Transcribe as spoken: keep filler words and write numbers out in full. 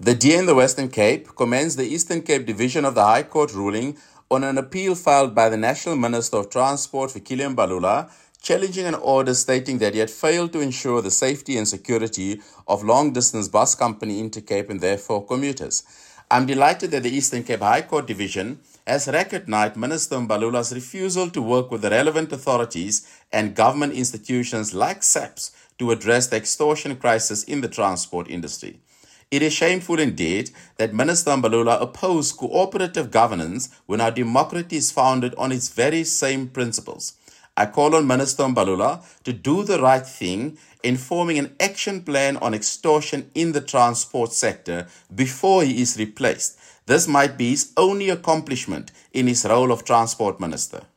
The D A in the Western Cape commends the Eastern Cape Division of the High Court ruling on an appeal filed by the National Minister of Transport, Fikile Mbalula, challenging an order stating that he had failed to ensure the safety and security of long-distance bus company Intercape and therefore commuters. I'm delighted that the Eastern Cape High Court Division has recognized Minister Mbalula's refusal to work with the relevant authorities and government institutions like SAPS to address the extortion crisis in the transport industry. It is shameful indeed that Minister Mbalula opposed cooperative governance when our democracy is founded on its very same principles. I call on Minister Mbalula to do the right thing in forming an action plan on extortion in the transport sector before he is replaced. This might be his only accomplishment in his role of Transport Minister.